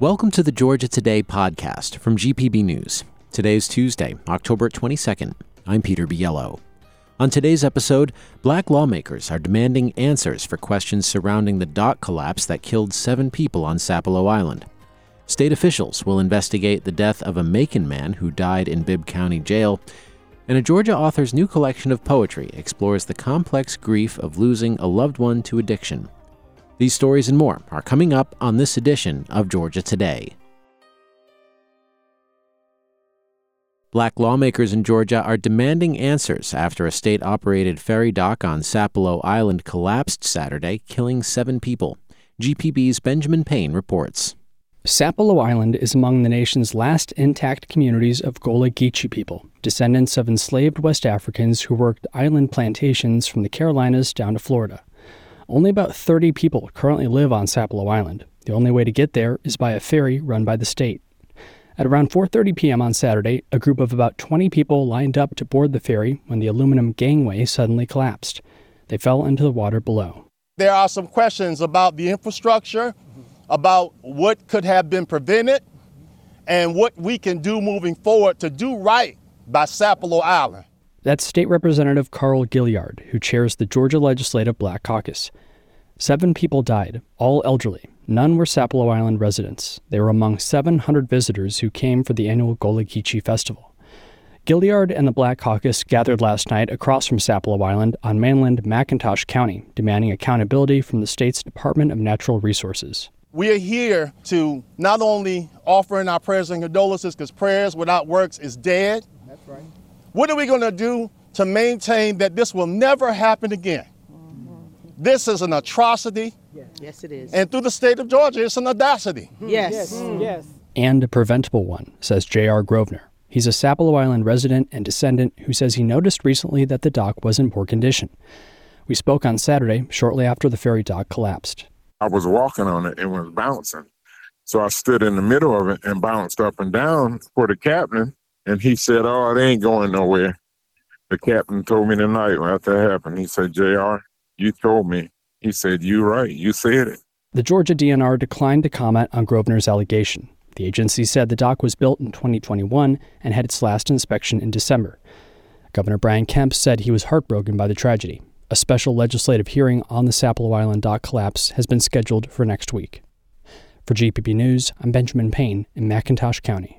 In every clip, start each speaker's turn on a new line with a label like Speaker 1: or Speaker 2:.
Speaker 1: Welcome to the Georgia Today podcast from GPB News. Today is Tuesday, October 22nd. I'm Peter Biello. On today's episode, Black lawmakers are demanding answers for questions surrounding the dock collapse that killed 7 people on Sapelo Island. State officials will investigate the death of a Macon man who died in Bibb County Jail. And a Georgia author's new collection of poetry explores the complex grief of losing a loved one to addiction. These stories and more are coming up on this edition of Georgia Today. Black lawmakers in Georgia are demanding answers after a state-operated ferry dock on Sapelo Island collapsed Saturday, killing 7 people. GPB's Benjamin Payne reports.
Speaker 2: Sapelo Island is among the nation's last intact communities of Gullah Geechee people, descendants of enslaved West Africans who worked island plantations from the Carolinas down to Florida. Only about 30 people currently live on Sapelo Island. The only way to get there is by a ferry run by the state. At around 4:30 p.m. on Saturday, a group of about 20 people lined up to board the ferry when the aluminum gangway suddenly collapsed. They fell into the water below.
Speaker 3: There are some questions about the infrastructure, about what could have been prevented, and what we can do moving forward to do right by Sapelo Island.
Speaker 2: That's State Representative Carl Gilliard, who chairs the Georgia Legislative Black Caucus. 7 people died, all elderly. None were Sapelo Island residents. They were among 700 visitors who came for the annual Gullah Geechee Festival. Gilliard and the Black Caucus gathered last night across from Sapelo Island on mainland McIntosh County, demanding accountability from the state's Department of Natural Resources.
Speaker 3: We are here to not only offer in our prayers and condolences, because prayers without works is dead.
Speaker 4: That's right.
Speaker 3: What are we going to do to maintain that this will never happen again? This is an atrocity.
Speaker 4: Yes, it is.
Speaker 3: And through the state of Georgia, it's an audacity.
Speaker 4: Yes.
Speaker 2: And a preventable one, says J.R. Grosvenor. He's a Sapelo Island resident and descendant who says he noticed recently that the dock was in poor condition. We spoke on Saturday, shortly after the ferry dock collapsed.
Speaker 5: I was walking on it, it was bouncing. So I stood in the middle of it and bounced up and down for the captain. And he said, "Oh, it ain't going nowhere." The captain told me tonight after that happened. He said, "JR, you told me." He said, "You right, you said it." The
Speaker 2: Georgia DNR declined to comment on Grosvenor's allegation. The agency said the dock was built in 2021 and had its last inspection in December. Governor Brian Kemp said he was heartbroken by the tragedy. A special legislative hearing on the Sapelo Island dock collapse has been scheduled for next week. For GPB News, I'm Benjamin Payne in McIntosh County.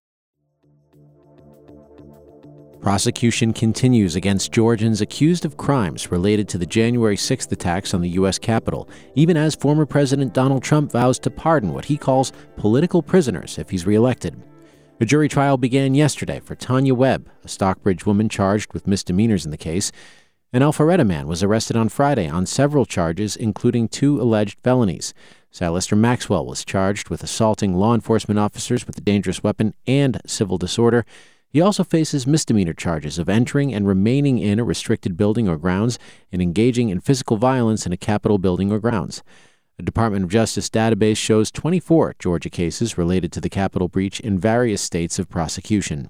Speaker 1: Prosecution continues against Georgians accused of crimes related to the January 6th attacks on the U.S. Capitol, even as former President Donald Trump vows to pardon what he calls political prisoners if he's reelected. A jury trial began yesterday for Tanya Webb, a Stockbridge woman charged with misdemeanors in the case. An Alpharetta man was arrested on Friday on several charges, including 2 alleged felonies. Silastra Maxwell was charged with assaulting law enforcement officers with a dangerous weapon and civil disorder. He also faces misdemeanor charges of entering and remaining in a restricted building or grounds and engaging in physical violence in a Capitol building or grounds. A Department of Justice database shows 24 Georgia cases related to the Capitol breach in various states of prosecution.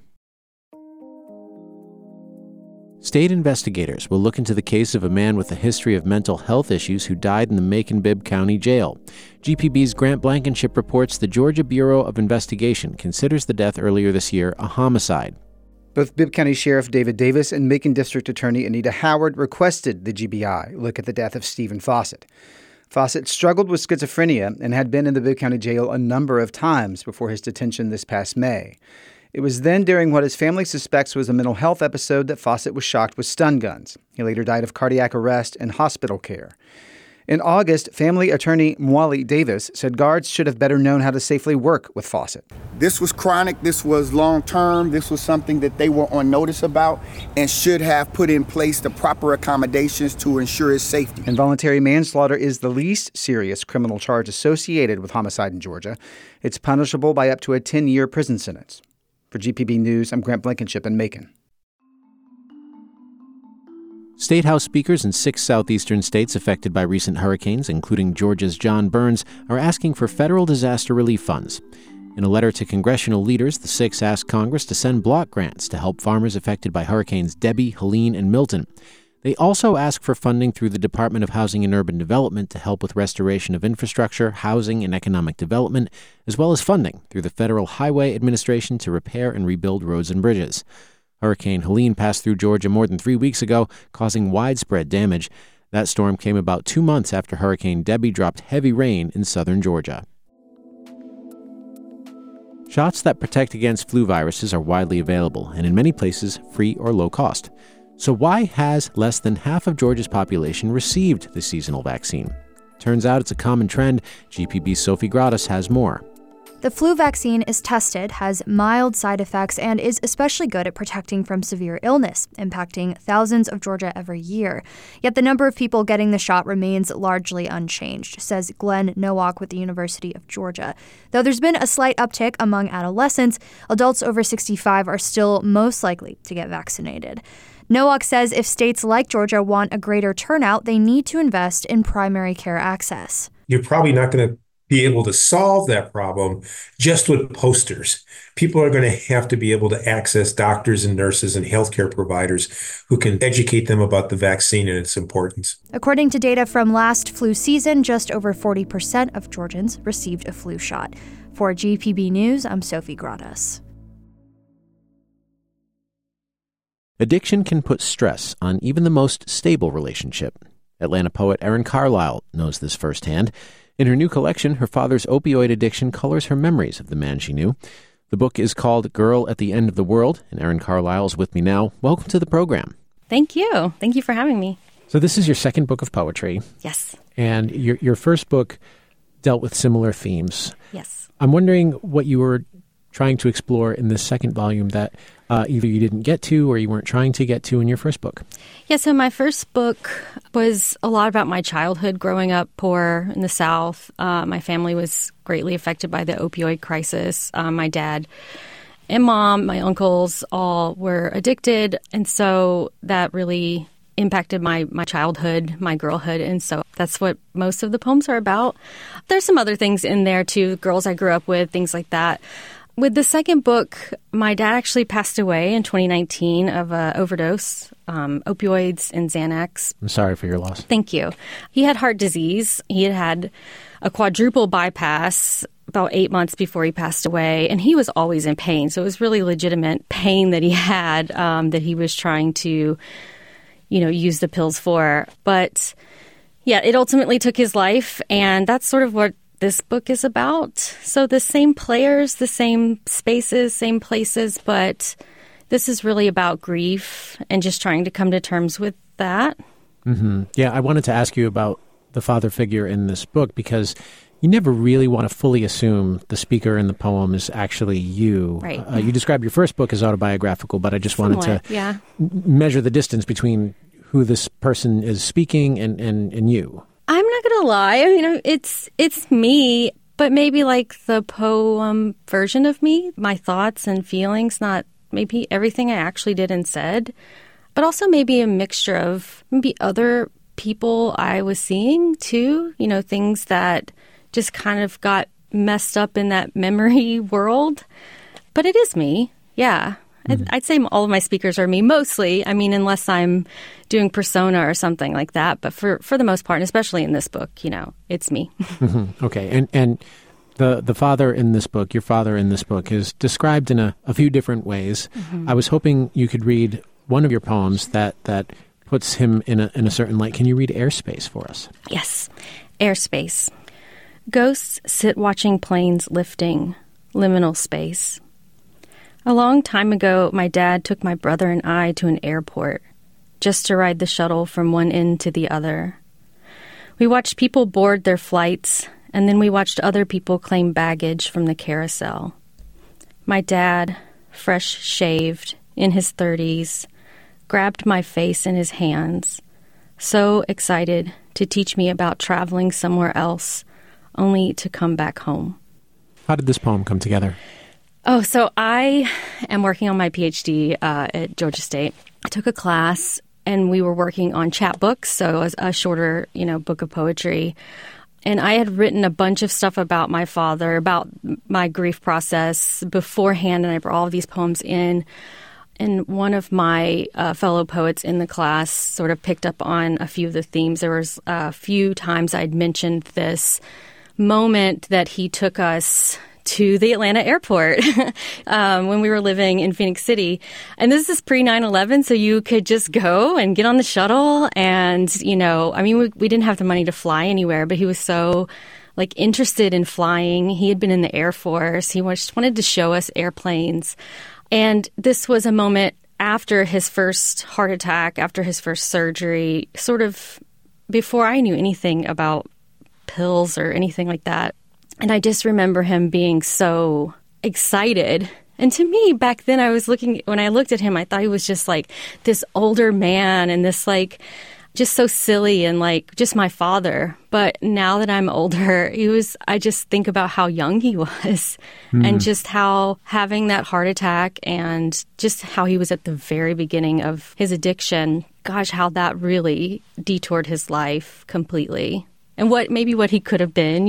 Speaker 1: State investigators will look into the case of a man with a history of mental health issues who died in the Macon-Bibb County Jail. GPB's Grant Blankenship reports the Georgia Bureau of Investigation considers the death earlier this year a homicide.
Speaker 6: Both Bibb County Sheriff David Davis and Macon District Attorney Anita Howard requested the GBI look at the death of Stephen Fawcett. Fawcett struggled with schizophrenia and had been in the Bibb County Jail a number of times before his detention this past May. It was then during what his family suspects was a mental health episode that Fawcett was shocked with stun guns. He later died of cardiac arrest and hospital care. In August, family attorney Mwali Davis said guards should have better known how to safely work with Fawcett.
Speaker 7: This was chronic, this was long-term, this was something that they were on notice about and should have put in place the proper accommodations to ensure his safety.
Speaker 6: Involuntary manslaughter is the least serious criminal charge associated with homicide in Georgia. It's punishable by up to a 10-year prison sentence. For GPB News, I'm Grant Blankenship in Macon.
Speaker 1: State House speakers in 6 southeastern states affected by recent hurricanes, including Georgia's John Burns, are asking for federal disaster relief funds. In a letter to congressional leaders, the 6 asked Congress to send block grants to help farmers affected by hurricanes Debbie, Helene, and Milton. They also ask for funding through the Department of Housing and Urban Development to help with restoration of infrastructure, housing, and economic development, as well as funding through the Federal Highway Administration to repair and rebuild roads and bridges. Hurricane Helene passed through Georgia more than 3 weeks ago, causing widespread damage. That storm came about 2 months after Hurricane Debby dropped heavy rain in southern Georgia. Shots that protect against flu viruses are widely available and in many places free or low cost. So why has less than half of Georgia's population received the seasonal vaccine? Turns out it's a common trend. GPB's Sophie Gradas has more.
Speaker 8: The flu vaccine is tested, has mild side effects, and is especially good at protecting from severe illness, impacting thousands of Georgia every year. Yet the number of people getting the shot remains largely unchanged, says Glenn Nowak with the University of Georgia. Though there's been a slight uptick among adolescents, adults over 65 are still most likely to get vaccinated. Nowak says if states like Georgia want a greater turnout, they need to invest in primary care access.
Speaker 9: You're probably not going to be able to solve that problem just with posters. People are going to have to be able to access doctors and nurses and healthcare providers who can educate them about the vaccine and its importance.
Speaker 8: According to data from last flu season, just over 40% of Georgians received a flu shot. For GPB News, I'm Sophie Gradas.
Speaker 1: Addiction can put stress on even the most stable relationship. Atlanta poet Erin Carlisle knows this firsthand. In her new collection, her father's opioid addiction colors her memories of the man she knew. The book is called Girl at the End of the World, and Erin Carlisle is with me now. Welcome to the program.
Speaker 10: Thank you. Thank you for having me.
Speaker 1: So this is your second book of poetry.
Speaker 10: Yes.
Speaker 1: And your first book dealt with similar themes.
Speaker 10: Yes.
Speaker 1: I'm wondering what you were trying to explore in this second volume that either you didn't get to or you weren't trying to get to in your first book.
Speaker 10: Yeah, so my first book was a lot about my childhood growing up poor in the South. My family was greatly affected by the opioid crisis. My dad and mom, my uncles, all were addicted. And so that really impacted my childhood, my girlhood. And so that's what most of the poems are about. There's some other things in there too, girls I grew up with, things like that. With the second book, my dad actually passed away in 2019 of an overdose, opioids and Xanax.
Speaker 1: I'm sorry for your loss.
Speaker 10: Thank you. He had heart disease. He had a quadruple bypass about 8 months before he passed away, and he was always in pain. So it was really legitimate pain that he had that he was trying to, use the pills for. But yeah, it ultimately took his life, and that's sort of what this book is about. So the same players, the same spaces, same places, but this is really about grief and just trying to come to terms with that.
Speaker 1: Mm-hmm. Yeah, I wanted to ask you about the father figure in this book because you never really want to fully assume the speaker in the poem is actually you.
Speaker 10: Right.
Speaker 1: You describe your first book as autobiographical, but I just wanted to measure the distance between who this person is speaking and you.
Speaker 10: I'm not going to lie. I mean, it's me, but maybe like the poem version of me, my thoughts and feelings, not maybe everything I actually did and said, but also maybe a mixture of maybe other people I was seeing too, things that just kind of got messed up in that memory world. But it is me. Yeah. I'd say all of my speakers are me mostly. I mean, unless I'm doing persona or something like that. But for the most part, and especially in this book, it's me.
Speaker 1: Mm-hmm. Okay. And the father in this book, your father in this book, is described in a few different ways. Mm-hmm. I was hoping you could read one of your poems that puts him in a certain light. Can you read Airspace for us?
Speaker 10: Yes. Airspace. Ghosts sit watching planes lifting. Liminal space. A long time ago, my dad took my brother and I to an airport just to ride the shuttle from one end to the other. We watched people board their flights, and then we watched other people claim baggage from the carousel. My dad, fresh-shaved, in his 30s, grabbed my face in his hands, so excited to teach me about traveling somewhere else, only to come back home.
Speaker 1: How did this poem come together?
Speaker 10: Oh, so I am working on my PhD at Georgia State. I took a class, and we were working on chapbooks, so it was a shorter, book of poetry. And I had written a bunch of stuff about my father, about my grief process beforehand, and I brought all of these poems in. And one of my fellow poets in the class sort of picked up on a few of the themes. There was a few times I'd mentioned this moment that he took us to the Atlanta airport when we were living in Phoenix City. And this is pre-9/11, so you could just go and get on the shuttle. And, we didn't have the money to fly anywhere, but he was so interested in flying. He had been in the Air Force. He just wanted to show us airplanes. And this was a moment after his first heart attack, after his first surgery, sort of before I knew anything about pills or anything like that. And I just remember him being so excited. And to me, back then, when I looked at him, I thought he was just this older man and this just so silly and just my father. But now that I'm older, I just think about how young he was and just how having that heart attack and just how he was at the very beginning of his addiction, gosh, how that really detoured his life completely. And what he could have been,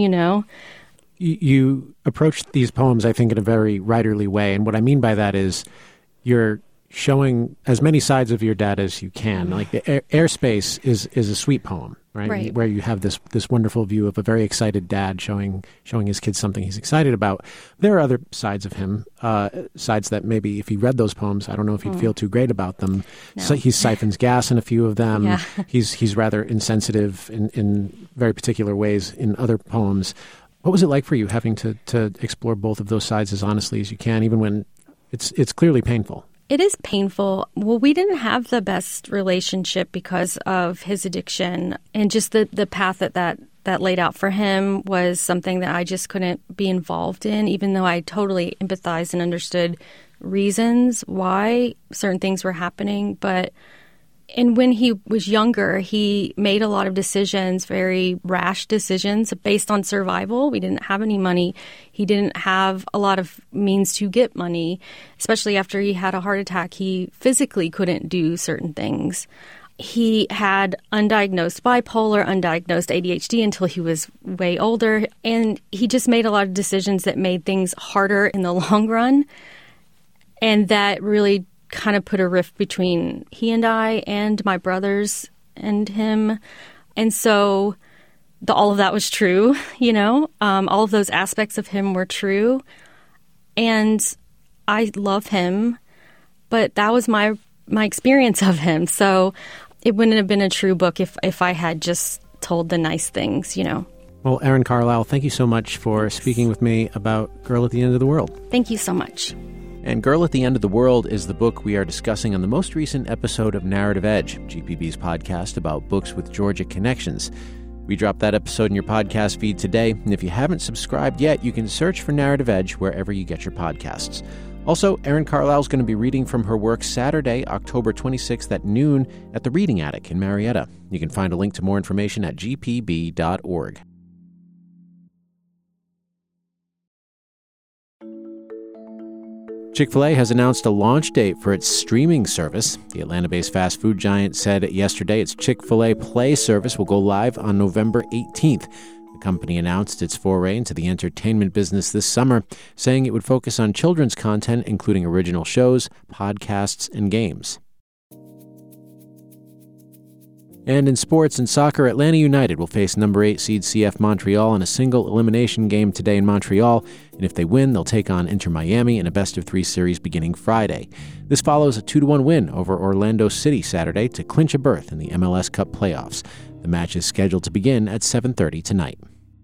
Speaker 1: You approach these poems, I think, in a very writerly way. And what I mean by that is you're showing as many sides of your dad as you can. Like the Airspace is a sweet poem, right? Where you have this wonderful view of a very excited dad showing his kids something he's excited about. There are other sides of him, sides that maybe if he read those poems, I don't know if he'd feel too great about them. No. So he siphons gas in a few of them. Yeah. He's rather insensitive in very particular ways in other poems. What was it like for you having to explore both of those sides as honestly as you can, even when it's clearly painful?
Speaker 10: It is painful. Well, we didn't have the best relationship because of his addiction, and just the path that laid out for him was something that I just couldn't be involved in, even though I totally empathized and understood reasons why certain things were happening. And when he was younger, he made a lot of decisions, very rash decisions based on survival. We didn't have any money. He didn't have a lot of means to get money, especially after he had a heart attack. He physically couldn't do certain things. He had undiagnosed bipolar, undiagnosed ADHD until he was way older. And he just made a lot of decisions that made things harder in the long run. And that really kind of put a rift between he and I and my brothers and him. And so all of that was true, all of those aspects of him were true. And I love him, but that was my experience of him. So it wouldn't have been a true book if I had just told the nice things,
Speaker 1: Well, Erin Carlisle, thank you so much for speaking with me about Girl at the End of the World.
Speaker 10: Thank you so much.
Speaker 1: And Girl at the End of the World is the book we are discussing on the most recent episode of Narrative Edge, GPB's podcast about books with Georgia connections. We dropped that episode in your podcast feed today, and if you haven't subscribed yet, you can search for Narrative Edge wherever you get your podcasts. Also, Erin Carlisle is going to be reading from her work Saturday, October 26th at noon at the Reading Attic in Marietta. You can find a link to more information at gpb.org. Chick-fil-A has announced a launch date for its streaming service. The Atlanta-based fast food giant said yesterday its Chick-fil-A Play service will go live on November 18th. The company announced its foray into the entertainment business this summer, saying it would focus on children's content, including original shows, podcasts, and games. And in sports and soccer, Atlanta United will face number 8 seed CF Montreal in a single elimination game today in Montreal, and if they win, they'll take on Inter Miami in a best-of-3 series beginning Friday. This follows a 2-1 win over Orlando City Saturday to clinch a berth in the MLS Cup playoffs. The match is scheduled to begin at 7:30 tonight.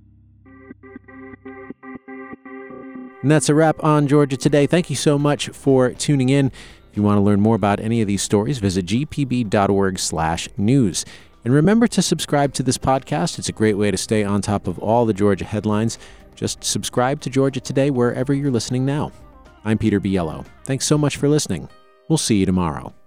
Speaker 1: And that's a wrap on Georgia Today. Thank you so much for tuning in. If you want to learn more about any of these stories, visit gpb.org/news. And remember to subscribe to this podcast. It's a great way to stay on top of all the Georgia headlines. Just subscribe to Georgia Today wherever you're listening now. I'm Peter Biello. Thanks so much for listening. We'll see you tomorrow.